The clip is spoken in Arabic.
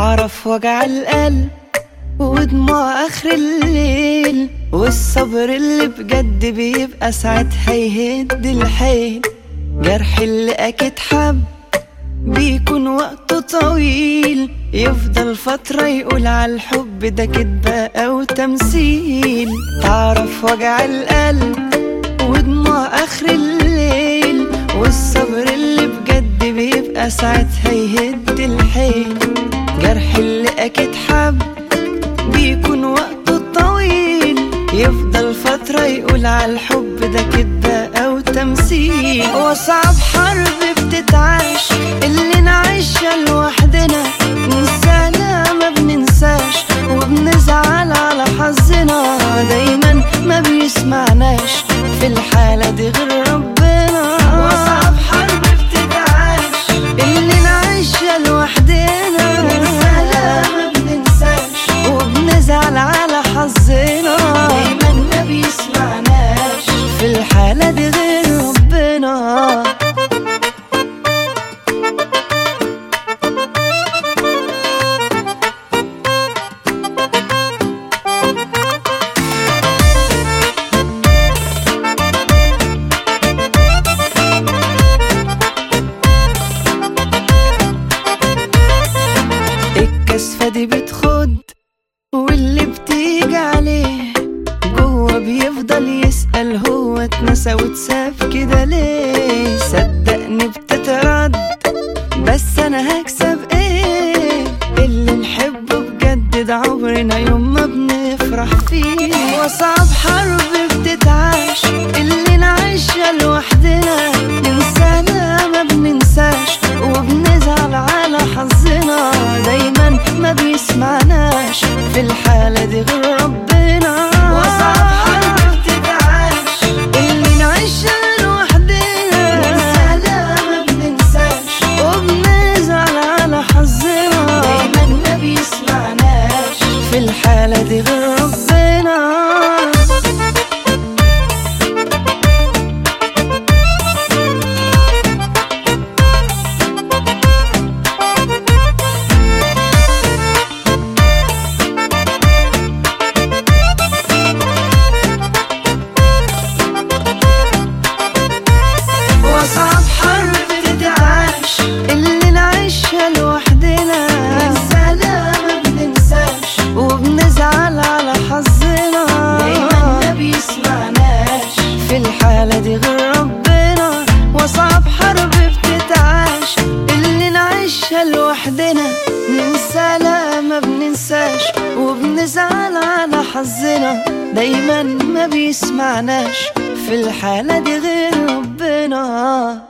تعرف وجع القلب ودموع آخر الليل، والصبر اللي بجد بيبقى ساعتها يهد الحيل. جرح اللي أكيد حب بيكون وقته طويل، يفضل فترة يقول عالحب ده كدبة أو تمثيل. تعرف وجع القلب ودموع آخر الليل، والصبر اللي بجد بيبقى ساعتها يهد الحيل. جرح اللي أكيد حب بيكون وقته طويل، يفضل فترة يقول عالحب ده كدبة أو تمثيل. وصعب حرب بتتعاش اللي نعيشها لوحدنا، ننسانا ما بننساش وبنزعل على حظنا، دايما ما بيسمعناش في الحالة دي غير ربنا. وصعب حرب بتتعاش اللي نعيشها لوحدنا، ننسانا ما بننساش وبنزعل على حظنا، دايما ما بيسمعناش في الحالة دي غير ربنا. الكسفة دي بتخد واللي بتيجي عليه جوه بيفضل يسأل هو اتنسى واتساب كده ليه. صدقني بتترد بس انا هكسب ايه، اللي نحبه بجد ده عمرنا يوم ما بنفرح فيه. وصعب حرب بتتعاش اللي نعيشها لوحدنا، ننسانا ما بننساش وبنزعل على حظنا، دايما ما بيسمعناش في الحالة دي غير ربنا. وصعب حرب بتتعاش اللي نعيشها لوحدنا، ننسانا ما بننساش وبنزعل على حظنا، دايما ما بيسمعناش في الحالة دي غير ربنا. وصعب حرب بتتعاش اللي نعيشها لوحدنا، ننسانا ما بننساش وبنزعل على حظنا، دايما ما بيسمعناش في الحالة دي غير ربنا. وصعب حرب بتتعاش اللي نعيشها لوحدنا، ننسانا ما بننساش وبنزعل على حظنا، دايما ما بيسمعناش في الحالة دي غير ربنا.